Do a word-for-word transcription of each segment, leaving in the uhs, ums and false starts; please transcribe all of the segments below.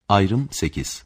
Ayrım sekiz.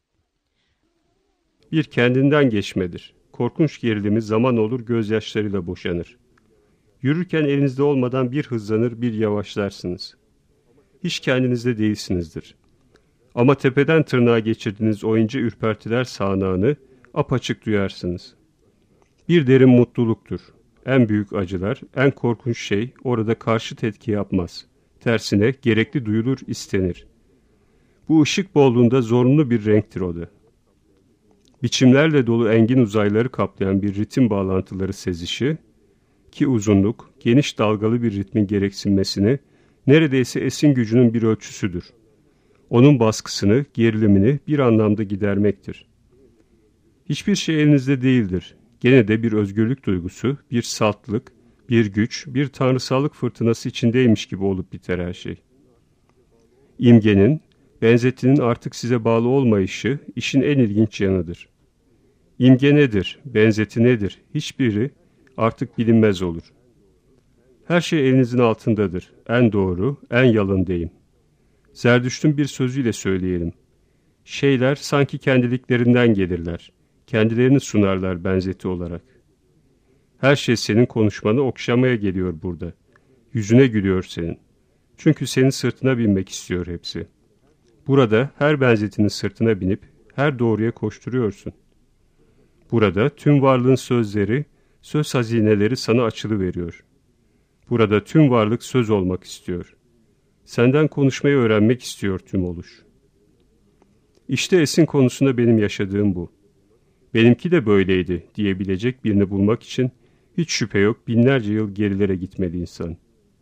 Bir kendinden geçmedir. Korkunç gerilimi zaman olur gözyaşlarıyla boşanır. Yürürken elinizde olmadan bir hızlanır bir yavaşlarsınız. Hiç kendinizde değilsinizdir. Ama tepeden tırnağa geçirdiğiniz o ince ürpertiler sağanağını apaçık duyarsınız. Bir derin mutluluktur. En büyük acılar, en korkunç şey orada karşıt etki yapmaz. Tersine gerekli duyulur, istenir. Bu ışık bolluğunda zorunlu bir renktir o da. Biçimlerle dolu engin uzayları kaplayan bir ritim bağlantıları sezişi, ki uzunluk, geniş dalgalı bir ritmin gereksinmesini, neredeyse esin gücünün bir ölçüsüdür. Onun baskısını, gerilimini bir anlamda gidermektir. Hiçbir şey elinizde değildir. Gene de bir özgürlük duygusu, bir saltlık, bir güç, bir tanrısallık fırtınası içindeymiş gibi olup biter her şey. İmgenin, benzetinin artık size bağlı olmayışı işin en ilginç yanıdır. İmge nedir, benzeti nedir, hiçbiri artık bilinmez olur. Her şey elinizin altındadır, en doğru, en yalın deyim. Zerdüşt'ün bir sözüyle söyleyelim. Şeyler sanki kendiliklerinden gelirler, kendilerini sunarlar benzeti olarak. Her şey senin konuşmanı okşamaya geliyor burada. Yüzüne gülüyor senin. Çünkü senin sırtına binmek istiyor hepsi. Burada her benzetinin sırtına binip her doğruya koşturuyorsun. Burada tüm varlığın sözleri, söz hazineleri sana açılıveriyor. Burada tüm varlık söz olmak istiyor. Senden konuşmayı öğrenmek istiyor tüm oluş. İşte esin konusunda benim yaşadığım bu. Benimki de böyleydi diyebilecek birini bulmak için hiç şüphe yok binlerce yıl gerilere gitmeli insan.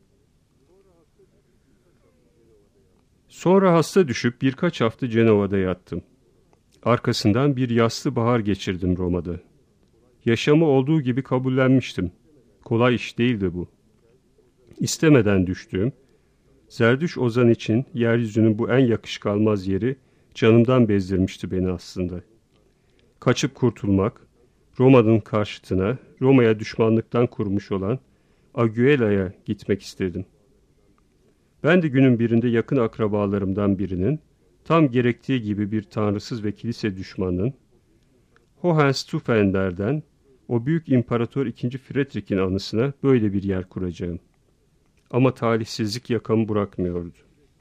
Sonra hasta düşüp birkaç hafta Cenova'da yattım. Arkasından bir yaslı bahar geçirdim Roma'da. Yaşamı olduğu gibi kabullenmiştim. Kolay iş değildi bu. İstemeden düştüğüm, Zerdüş Ozan için yeryüzünün bu en yakışık yeri canımdan bezdirmişti beni aslında. Kaçıp kurtulmak, Roma'nın karşıtına, Roma'ya düşmanlıktan kurmuş olan Aguila'ya gitmek istedim. Ben de günün birinde yakın akrabalarımdan birinin, tam gerektiği gibi bir tanrısız ve kilise düşmanının, Hohenstauffen'lerden, o büyük imparator ikinci. Frederick'in anısına böyle bir yer kuracağım. Ama talihsizlik yakamı bırakmıyordu.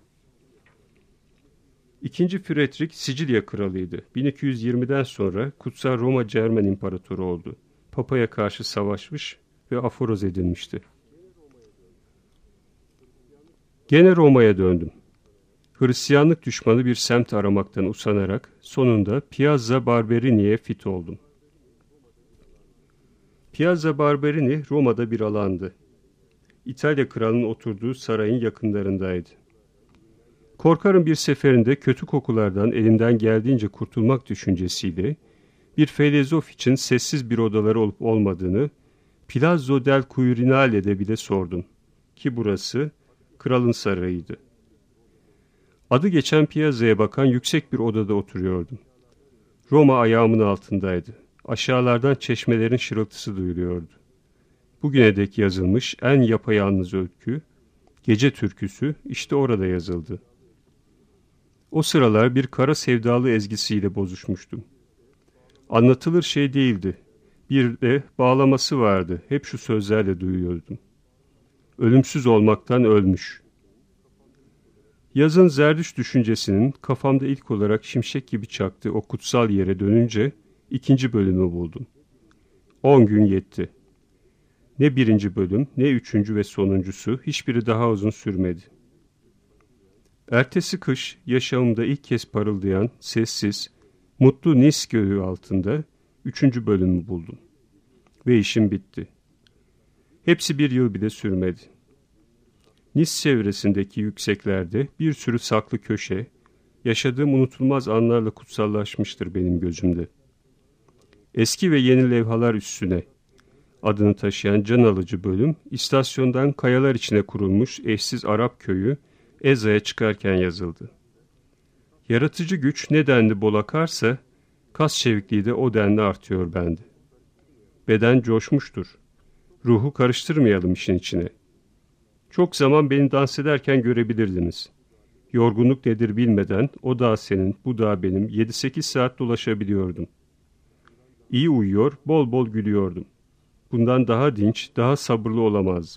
İkinci. Frederick Sicilya kralıydı. bin iki yüz yirmiden sonra Kutsal Roma Cermen İmparatoru oldu. Papa'ya karşı savaşmış ve aforoz edilmişti. Gene Roma'ya döndüm. Hristiyanlık düşmanı bir semt aramaktan usanarak sonunda Piazza Barberini'ye fit oldum. Piazza Barberini Roma'da bir alandı. İtalya kralının oturduğu sarayın yakınlarındaydı. Korkarım bir seferinde kötü kokulardan elimden geldiğince kurtulmak düşüncesiyle bir filozof için sessiz bir odaları olup olmadığını Palazzo del Quirinale'de bile sordum. Ki burası kralın sarayıydı. Adı geçen Piazza'ya bakan yüksek bir odada oturuyordum. Roma ayağımın altındaydı. Aşağılardan çeşmelerin şırıltısı duyuluyordu. Bugüne dek yazılmış en yapayalnız öykü, gece türküsü işte orada yazıldı. O sıralar bir kara sevdalı ezgisiyle bozuşmuştum. Anlatılır şey değildi. Bir de bağlaması vardı. Hep şu sözlerle duyuyordum. Ölümsüz olmaktan ölmüş. Yazın Zerdüş düşüncesinin kafamda ilk olarak şimşek gibi çaktığı o kutsal yere dönünce ikinci bölümü buldum. On gün yetti. Ne birinci bölüm, ne üçüncü ve sonuncusu hiçbiri daha uzun sürmedi. Ertesi kış yaşamımda ilk kez parıldayan, sessiz, mutlu Nis göğü altında üçüncü bölümü buldum. Ve işim bitti. Hepsi bir yıl bile sürmedi. Nis çevresindeki yükseklerde bir sürü saklı köşe, yaşadığım unutulmaz anlarla kutsallaşmıştır benim gözümde. Eski ve yeni levhalar üstüne adını taşıyan can alıcı bölüm, istasyondan kayalar içine kurulmuş eşsiz Arap köyü Eza'ya çıkarken yazıldı. Yaratıcı güç ne denli bol akarsa, kas çevikliği de o denli artıyor bende. Beden coşmuştur. Ruhu karıştırmayalım işin içine. Çok zaman beni dans ederken görebilirdiniz. Yorgunluk nedir bilmeden o dağ senin, bu dağ benim yedi sekiz saat dolaşabiliyordum. İyi uyuyor, bol bol gülüyordum. Bundan daha dinç, daha sabırlı olamazdım.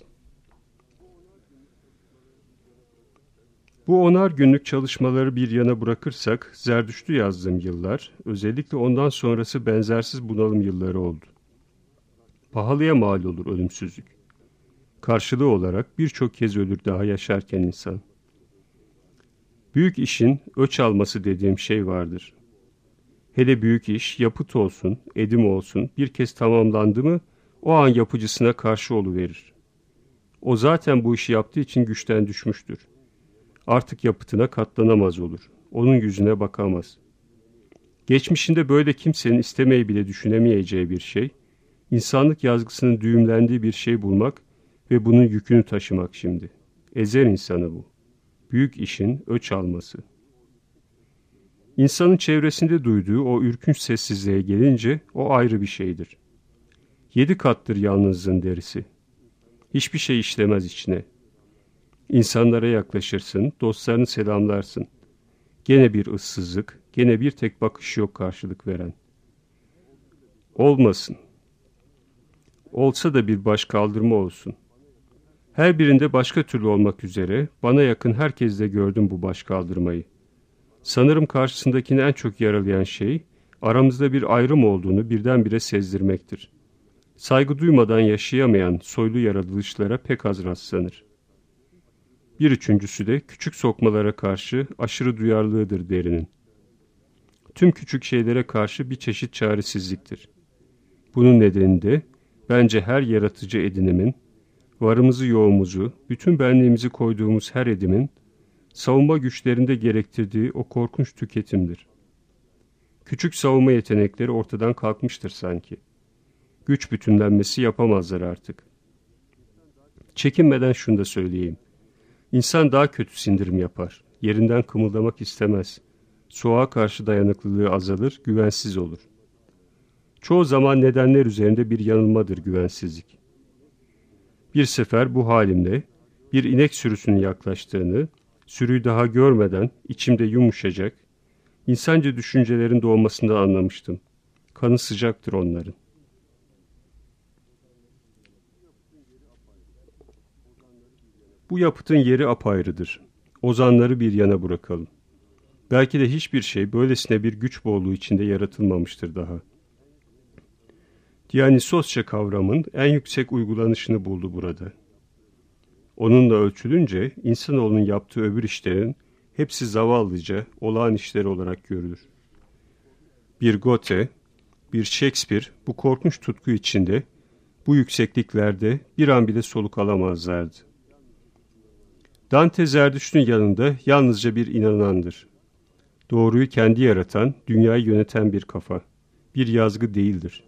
Bu onar günlük çalışmaları bir yana bırakırsak, Zerdüşt'ü yazdığım yıllar, özellikle ondan sonrası benzersiz bunalım yılları oldu. Pahalıya mal olur ölümsüzlük. Karşılığı olarak birçok kez ölür daha yaşarken insan. Büyük işin öç alması dediğim şey vardır. Hele büyük iş, yapıt olsun, edim olsun, bir kez tamamlandı mı, o an yapıcısına karşı oluverir. O zaten bu işi yaptığı için güçten düşmüştür. Artık yapıtına katlanamaz olur. Onun yüzüne bakamaz. Geçmişinde böyle kimsenin istemeyi bile düşünemeyeceği bir şey, insanlık yazgısının düğümlendiği bir şey bulmak ve bunun yükünü taşımak şimdi. Ezer insanı bu. Büyük işin öç alması. İnsanın çevresinde duyduğu o ürkünç sessizliğe gelince o ayrı bir şeydir. Yedi kattır yalnızlığın derisi. Hiçbir şey işlemez içine. İnsanlara yaklaşırsın, dostlarını selamlarsın. Gene bir ıssızlık, gene bir tek bakış yok karşılık veren. Olmasın. Olsa da bir baş kaldırma olsun. Her birinde başka türlü olmak üzere bana yakın herkeste gördüm bu baş kaldırmayı. Sanırım karşısındakini en çok yaralayan şey, aramızda bir ayrım olduğunu birdenbire sezdirmektir. Saygı duymadan yaşayamayan soylu yaratılışlara pek az rastlanır. Bir üçüncüsü de küçük sokmalara karşı aşırı duyarlılığıdır derinin. Tüm küçük şeylere karşı bir çeşit çaresizliktir. Bunun nedeni de bence her yaratıcı edinimin, varımızı yoğumuzu, bütün benliğimizi koyduğumuz her edimin, savunma güçlerinde gerektirdiği o korkunç tüketimdir. Küçük savunma yetenekleri ortadan kalkmıştır sanki. Güç bütünlenmesi yapamazlar artık. Çekinmeden şunu da söyleyeyim. İnsan daha kötü sindirim yapar. Yerinden kımıldamak istemez. Soğuğa karşı dayanıklılığı azalır, güvensiz olur. Çoğu zaman nedenler üzerinde bir yanılmadır güvensizlik. Bir sefer bu halimle bir inek sürüsünün yaklaştığını, sürüyü daha görmeden içimde yumuşacak, insanca düşüncelerin doğmasından anlamıştım. Kanı sıcaktır onların. Bu yapıtın yeri apayrıdır. Ozanları bir yana bırakalım. Belki de hiçbir şey böylesine bir güç bolluğu içinde yaratılmamıştır daha. Dionysosça kavramın en yüksek uygulanışını buldu burada. Onunla ölçülünce insanoğlunun yaptığı öbür işlerin hepsi zavallıca olağan işleri olarak görülür. Bir Goethe, bir Shakespeare bu korkunç tutku içinde, bu yüksekliklerde bir an bile soluk alamazlardı. Dante Zerdüşt'ün yanında yalnızca bir inanandır. Doğruyu kendi yaratan, dünyayı yöneten bir kafa, bir yazgı değildir.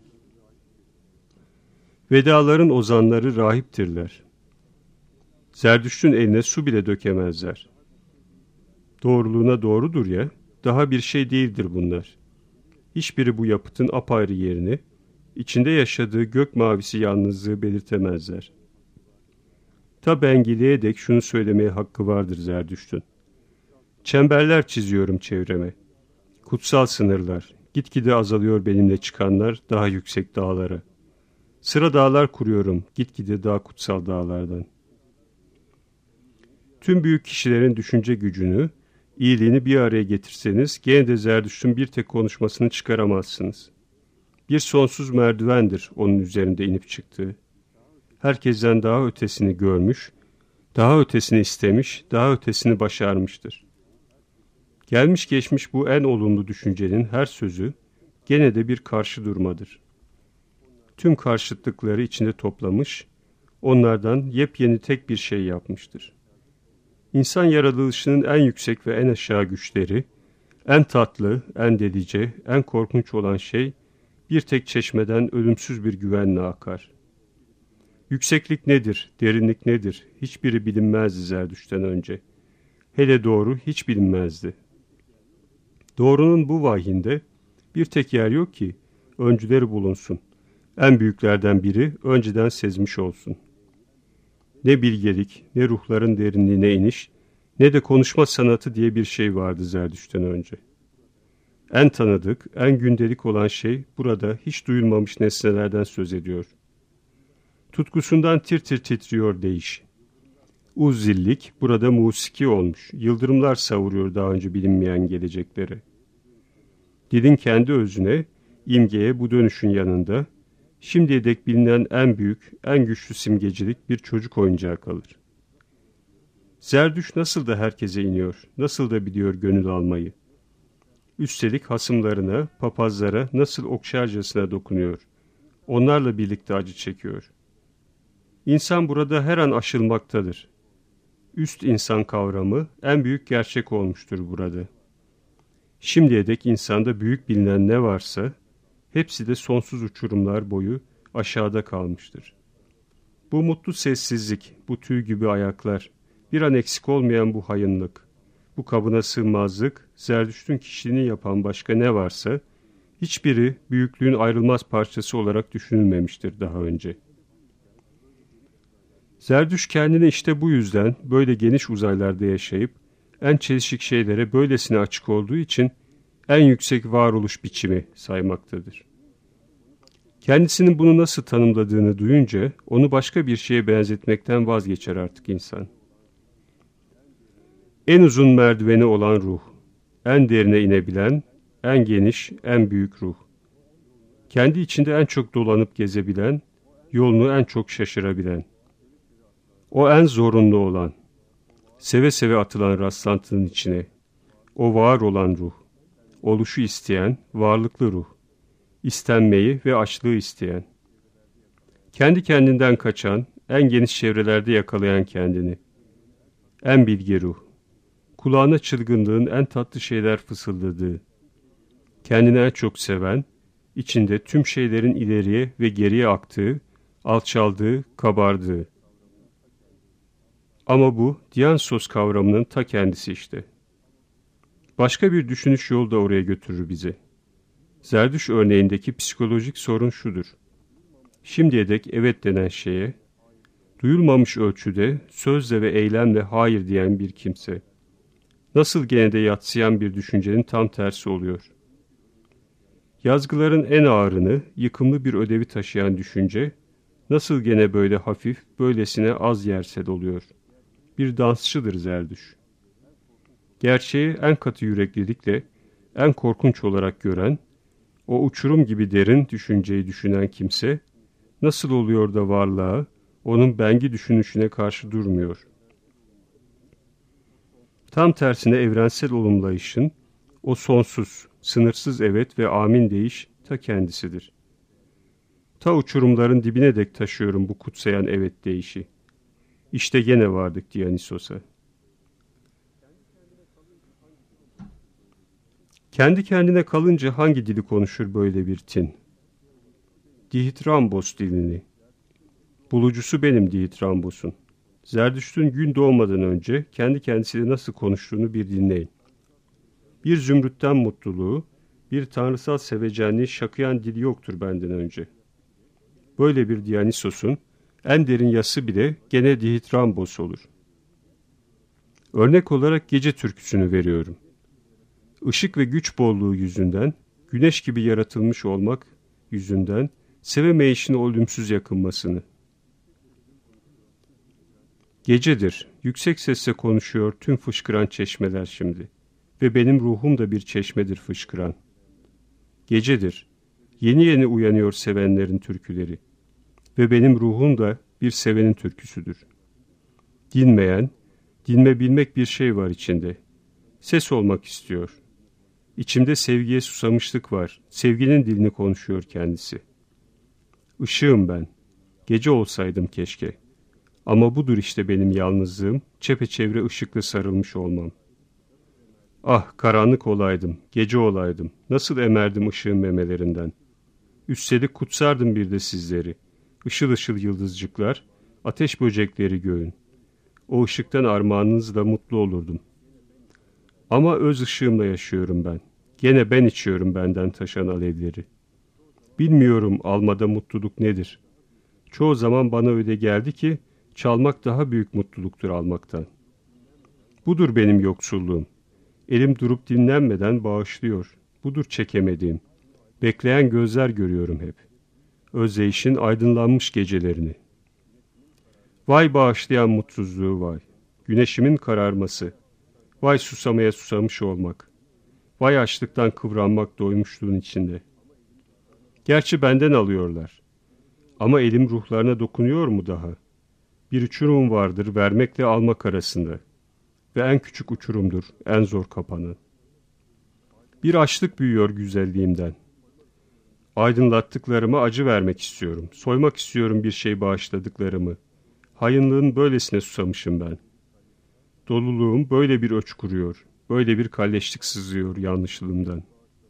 Vedaların ozanları rahiptirler. Zerdüşt'ün eline su bile dökemezler. Doğruluğuna doğrudur ya, daha bir şey değildir bunlar. Hiçbiri bu yapıtın apayrı yerini, içinde yaşadığı gök mavisi yalnızlığı belirtemezler. Ta Bengili'ye dek şunu söylemeye hakkı vardır Zerdüşt'ün. Çemberler çiziyorum çevreme. Kutsal sınırlar, gitgide azalıyor benimle çıkanlar daha yüksek dağlara. Sıra dağlar kuruyorum, gitgide daha kutsal dağlardan. Tüm büyük kişilerin düşünce gücünü, iyiliğini bir araya getirseniz, gene de Zerdüşt'ün bir tek konuşmasını çıkaramazsınız. Bir sonsuz merdivendir onun üzerinde inip çıktığı. Herkesten daha ötesini görmüş, daha ötesini istemiş, daha ötesini başarmıştır. Gelmiş geçmiş bu en olumlu düşüncenin her sözü gene de bir karşı durmadır. Tüm karşıtlıkları içinde toplamış, onlardan yepyeni tek bir şey yapmıştır. İnsan yaratılışının en yüksek ve en aşağı güçleri, en tatlı, en delice, en korkunç olan şey, bir tek çeşmeden ölümsüz bir güvenle akar. Yükseklik nedir, derinlik nedir, hiçbiri bilinmezdi Zerdüşt'ten önce. Hele doğru hiç bilinmezdi. Doğrunun bu vahyinde bir tek yer yok ki, öncüleri bulunsun. En büyüklerden biri önceden sezmiş olsun. Ne bilgelik, ne ruhların derinliğine iniş, ne de konuşma sanatı diye bir şey vardı Zerdüşt'ten önce. En tanıdık, en gündelik olan şey burada hiç duyulmamış nesnelerden söz ediyor. Tutkusundan tir tir titriyor değiş. Uzzillik burada musiki olmuş, yıldırımlar savuruyor daha önce bilinmeyen geleceklere. Dilin kendi özüne, imgeye bu dönüşün yanında, şimdiye dek bilinen en büyük, en güçlü simgecilik bir çocuk oyuncağı kalır. Zerdüş nasıl da herkese iniyor, nasıl da biliyor gönül almayı. Üstelik hasımlarına, papazlara nasıl okşarcasına dokunuyor. Onlarla birlikte acı çekiyor. İnsan burada her an aşılmaktadır. Üst insan kavramı en büyük gerçek olmuştur burada. Şimdiye dek insanda büyük bilinen ne varsa, hepsi de sonsuz uçurumlar boyu aşağıda kalmıştır. Bu mutlu sessizlik, bu tüy gibi ayaklar, bir an eksik olmayan bu hayınlık, bu kabına sığmazlık, Zerdüşt'ün kişiliğini yapan başka ne varsa, hiçbiri büyüklüğün ayrılmaz parçası olarak düşünülmemiştir daha önce. Zerdüş kendini işte bu yüzden böyle geniş uzaylarda yaşayıp, en çelişik şeylere böylesine açık olduğu için en yüksek varoluş biçimi saymaktadır. Kendisinin bunu nasıl tanımladığını duyunca onu başka bir şeye benzetmekten vazgeçer artık insan. En uzun merdiveni olan ruh, en derine inebilen, en geniş, en büyük ruh. Kendi içinde en çok dolanıp gezebilen, yolunu en çok şaşırabilen. O en zorunlu olan, seve seve atılan rastlantının içine, o var olan ruh, oluşu isteyen, varlıklı ruh, istenmeyi ve açlığı isteyen, kendi kendinden kaçan, en geniş çevrelerde yakalayan kendini, en bilge ruh, kulağına çılgınlığın en tatlı şeyler fısıldadığı, kendini en çok seven, içinde tüm şeylerin ileriye ve geriye aktığı, alçaldığı, kabardığı. Ama bu Dionysos kavramının ta kendisi işte. Başka bir düşünüş yolu da oraya götürür bizi. Zerdüş örneğindeki psikolojik sorun şudur. Şimdiye dek evet denen şeye, duyulmamış ölçüde sözle ve eylemle hayır diyen bir kimse, nasıl gene de yadsıyan bir düşüncenin tam tersi oluyor. Yazgıların en ağırını, yıkımlı bir ödevi taşıyan düşünce, nasıl gene böyle hafif, böylesine az yersel oluyor. Bir dansçıdır Zerdüş. Gerçeği en katı yüreklilikle, en korkunç olarak gören, o uçurum gibi derin düşünceyi düşünen kimse, nasıl oluyor da varlığa, onun bengi düşünüşüne karşı durmuyor. Tam tersine evrensel olumlayışın, o sonsuz, sınırsız evet ve amin deyiş ta kendisidir. Ta uçurumların dibine dek taşıyorum bu kutsayan evet deyişi. İşte gene vardık Dionysos'a. Kendi kendine kalınca hangi dili konuşur böyle bir tin? Dihithrambos dilini. Bulucusu benim Dihithrambos'un. Zerdüşt'ün gün doğmadan önce kendi kendisiyle nasıl konuştuğunu bir dinleyin. Bir zümrütten mutluluğu, bir tanrısal sevecenliği şakıyan dili yoktur benden önce. Böyle bir Dionysos'un en derin yası bile gene Dihithrambos olur. Örnek olarak gece türküsünü veriyorum. Işık ve güç bolluğu yüzünden, güneş gibi yaratılmış olmak yüzünden sevemeyişine ölümsüz yakınmasını. Gecedir, yüksek sesle konuşuyor tüm fışkıran çeşmeler şimdi ve benim ruhum da bir çeşmedir fışkıran. Gecedir, yeni yeni uyanıyor sevenlerin türküleri ve benim ruhum da bir sevenin türküsüdür. Dinmeyen, dinme bilmek bir şey var içinde. Ses olmak istiyor. İçimde sevgiye susamışlık var. Sevginin dilini konuşuyor kendisi. Işığım ben. Gece olsaydım keşke. Ama budur işte benim yalnızlığım, çepeçevre ışıkla sarılmış olmam. Ah karanlık olaydım, gece olaydım. Nasıl emerdim ışığın memelerinden. Üstelik kutsardım bir de sizleri. Işıl ışıl yıldızcıklar, ateş böcekleri göğün. O ışıktan armağanınızla mutlu olurdum. Ama öz ışığımla yaşıyorum ben. Gene ben içiyorum benden taşan alevleri. Bilmiyorum almada mutluluk nedir. Çoğu zaman bana öyle geldi ki çalmak daha büyük mutluluktur almaktan. Budur benim yoksulluğum. Elim durup dinlenmeden bağışlıyor. Budur çekemediğim. Bekleyen gözler görüyorum hep. Özdeyişin aydınlanmış gecelerini. Vay bağışlayan mutsuzluğu vay. Güneşimin kararması. Vay susamaya susamış olmak. Vay açlıktan kıvranmak doymuşluğun içinde. Gerçi benden alıyorlar. Ama elim ruhlarına dokunuyor mu daha? Bir uçurum vardır vermekle almak arasında. Ve en küçük uçurumdur, en zor kapanı. Bir açlık büyüyor güzelliğimden. Aydınlattıklarıma acı vermek istiyorum. Soymak istiyorum bir şey bağışladıklarımı. Hayınlığın böylesine susamışım ben. Doluluğum böyle bir öç kuruyor. Böyle bir kalleşlik sızıyor yanlışlığımdan.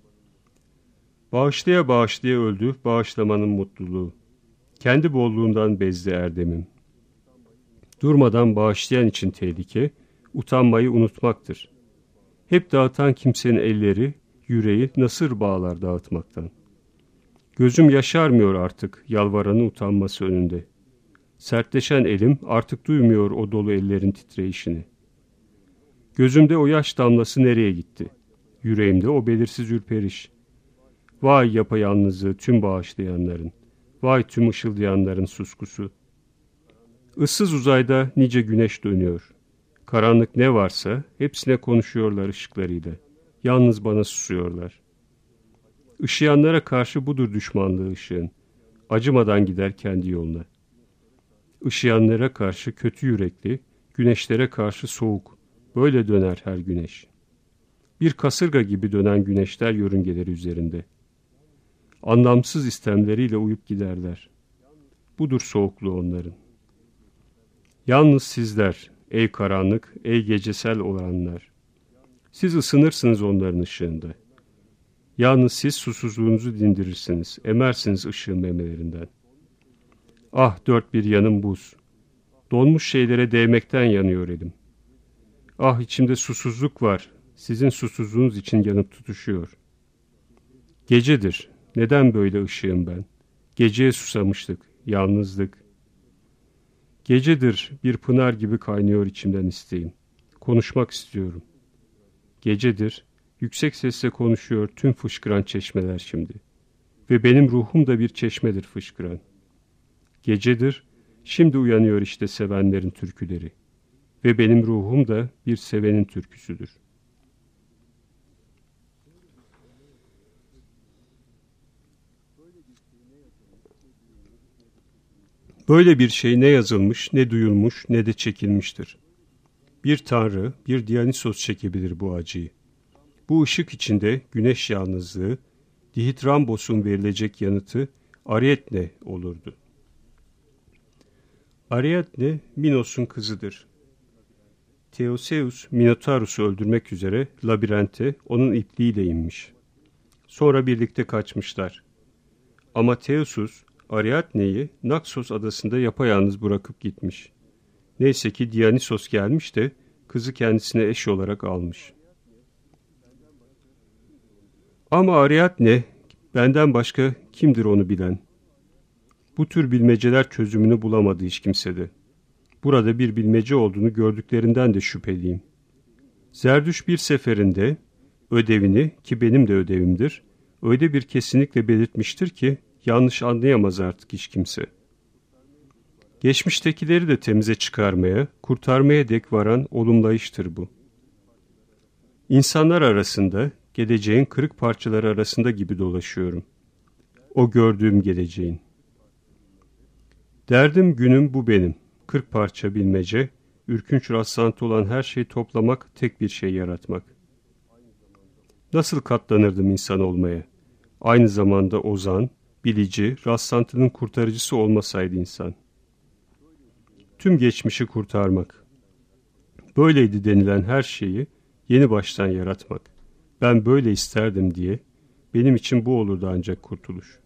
Bağışlaya bağışlaya öldü bağışlamanın mutluluğu. Kendi bolluğundan bezdi erdemim. Durmadan bağışlayan için tehlike, utanmayı unutmaktır. Hep dağıtan kimsenin elleri, yüreği nasır bağlar dağıtmaktan. Gözüm yaşarmıyor artık yalvaranın utanması önünde. Sertleşen elim artık duymuyor o dolu ellerin titreyişini. Gözümde o yaş damlası nereye gitti? Yüreğimde o belirsiz ürperiş. Vay yapayalnızlığı tüm bağışlayanların. Vay tüm ışıldayanların suskusu. Issız uzayda nice güneş dönüyor. Karanlık ne varsa hepsine konuşuyorlar ışıklarıyla. Yalnız bana susuyorlar. Işıyanlara karşı budur düşmanlığı ışığın. Acımadan gider kendi yoluna. Işıyanlara karşı kötü yürekli, güneşlere karşı soğuk. Böyle döner her güneş. Bir kasırga gibi dönen güneşler yörüngeleri üzerinde. Anlamsız istemleriyle uyup giderler. Budur soğukluğu onların. Yalnız sizler, ey karanlık, ey gecesel olanlar. Siz ısınırsınız onların ışığında. Yalnız siz susuzluğunuzu dindirirsiniz, emersiniz ışığın memelerinden. Ah dört bir yanım buz. Donmuş şeylere değmekten yanıyor elim. Ah içimde susuzluk var, sizin susuzluğunuz için yanıp tutuşuyor. Gecedir, neden böyle ışığım ben? Geceye susamıştık, yalnızlık. Gecedir, bir pınar gibi kaynıyor içimden isteğim. Konuşmak istiyorum. Gecedir, yüksek sesle konuşuyor tüm fışkıran çeşmeler şimdi. Ve benim ruhum da bir çeşmedir fışkıran. Gecedir, şimdi uyanıyor işte sevenlerin türküleri. Ve benim ruhum da bir sevenin türküsüdür. Böyle bir şey ne yazılmış, ne duyulmuş, ne de çekilmiştir. Bir tanrı, bir Dionysos çekebilir bu acıyı. Bu ışık içinde güneş yalnızlığı, Dihitrambosun verilecek yanıtı Ariadne olurdu. Ariadne, Minos'un kızıdır. Theseus, Minotaurus'u öldürmek üzere labirente onun ipliğiyle inmiş. Sonra birlikte kaçmışlar. Ama Theseus, Ariadne'yi Naxos adasında yapayalnız bırakıp gitmiş. Neyse ki Dionysos gelmiş de kızı kendisine eş olarak almış. Ama Ariadne, benden başka kimdir onu bilen? Bu tür bilmeceler çözümünü bulamadı hiç kimsede. Burada bir bilmece olduğunu gördüklerinden de şüpheliyim. Zerdüş bir seferinde ödevini, ki benim de ödevimdir, öyle bir kesinlikle belirtmiştir ki yanlış anlayamaz artık hiç kimse. Geçmiştekileri de temize çıkarmaya, kurtarmaya dek varan olumlayıştır bu. İnsanlar arasında, geleceğin kırık parçaları arasında gibi dolaşıyorum. O gördüğüm geleceğin. Derdim günüm bu benim. Kırk parça bilmece, ürkünç rastlantı olan her şeyi toplamak, tek bir şey yaratmak. Nasıl katlanırdım insan olmaya? Aynı zamanda ozan, bilici, rastlantının kurtarıcısı olmasaydı insan. Tüm geçmişi kurtarmak. Böyleydi denilen her şeyi yeni baştan yaratmak. Ben böyle isterdim diye, benim için bu olurdu ancak kurtuluş.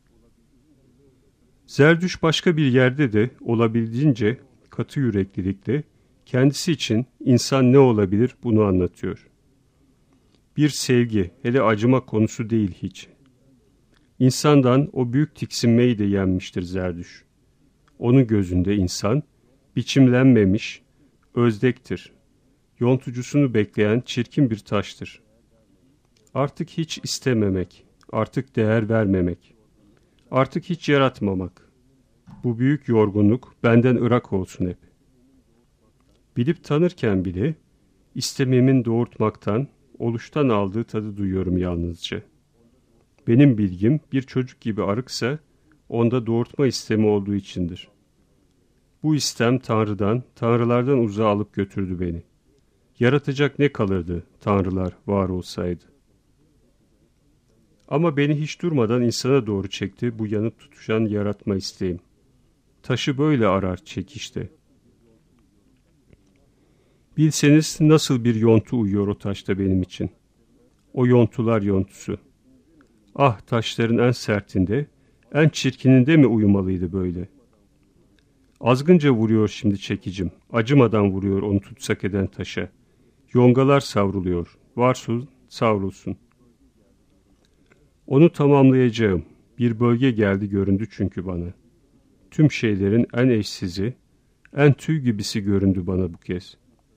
Zerdüş başka bir yerde de olabildiğince katı yüreklilikle kendisi için insan ne olabilir bunu anlatıyor. Bir sevgi, hele acıma konusu değil hiç. İnsandan o büyük tiksinmeyi de yenmiştir Zerdüş. Onun gözünde insan, biçimlenmemiş, özdektir. yontucusunu bekleyen çirkin bir taştır. Artık hiç istememek, artık değer vermemek, artık hiç yaratmamak. Bu büyük yorgunluk benden ırak olsun hep. Bilip tanırken bile istememin doğurtmaktan, oluştan aldığı tadı duyuyorum yalnızca. Benim bilgim bir çocuk gibi arıksa onda doğurtma istemi olduğu içindir. Bu istem Tanrı'dan, tanrılardan uzağa alıp götürdü beni. Yaratacak ne kalırdı tanrılar var olsaydı? Ama beni hiç durmadan insana doğru çekti bu yanıp tutuşan yaratma isteğim. Taşı böyle arar çekişte. Bilseniz nasıl bir yontu uyuyor o taşta benim için. O yontular yontusu. Ah, taşların en sertinde, en çirkininde mi uyumalıydı böyle? Azgınca vuruyor şimdi çekicim, acımadan vuruyor onu tutsak eden taşa. Yongalar savruluyor, varsın savrulsun. Onu tamamlayacağım, bir bölge geldi göründü çünkü bana. Tüm şeylerin en eşsizi, en tüy gibisi göründü bana bu kez.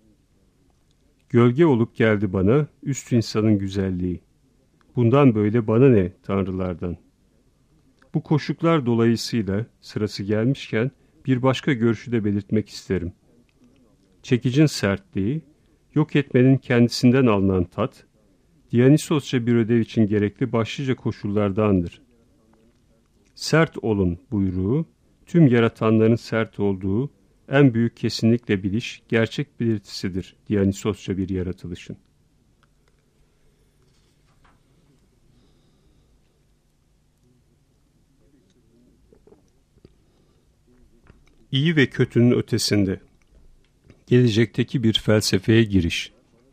Gölge olup geldi bana üst insanın güzelliği. Bundan böyle bana ne tanrılardan? Bu koşuklar dolayısıyla sırası gelmişken bir başka görüşü de belirtmek isterim. Çekicin sertliği, yok etmenin kendisinden alınan tat, Dionysosça bir ödev için gerekli başlıca koşullardandır. Sert olun buyruğu, tüm yaratanların sert olduğu en büyük kesinlikle biliş, gerçek belirtisidir Dionysosça bir yaratılışın. İyi ve kötünün ötesinde. Gelecekteki bir felsefeye giriş.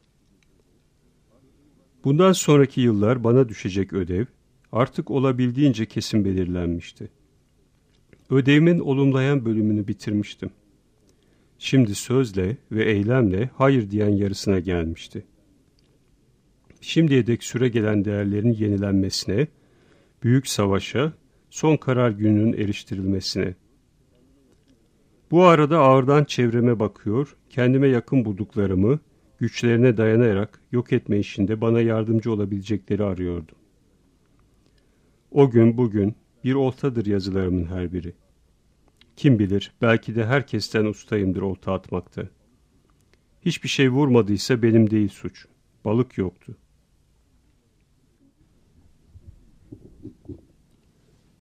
Bundan sonraki yıllar bana düşecek ödev, artık olabildiğince kesin belirlenmişti. Ödevimin olumlayan bölümünü bitirmiştim. Şimdi sözle ve eylemle hayır diyen yarısına gelmişti. Şimdiye dek süre gelen değerlerin yenilenmesine, büyük savaşa, son karar gününün eriştirilmesine. Bu arada ağırdan çevreme bakıyor, kendime yakın bulduklarımı, güçlerine dayanarak yok etme işinde bana yardımcı olabilecekleri arıyordum. O gün bugün bir oltadır yazılarımın her biri. Kim bilir, belki de herkesten ustayımdır olta atmakta. Hiçbir şey vurmadıysa benim değil suç. Balık yoktu.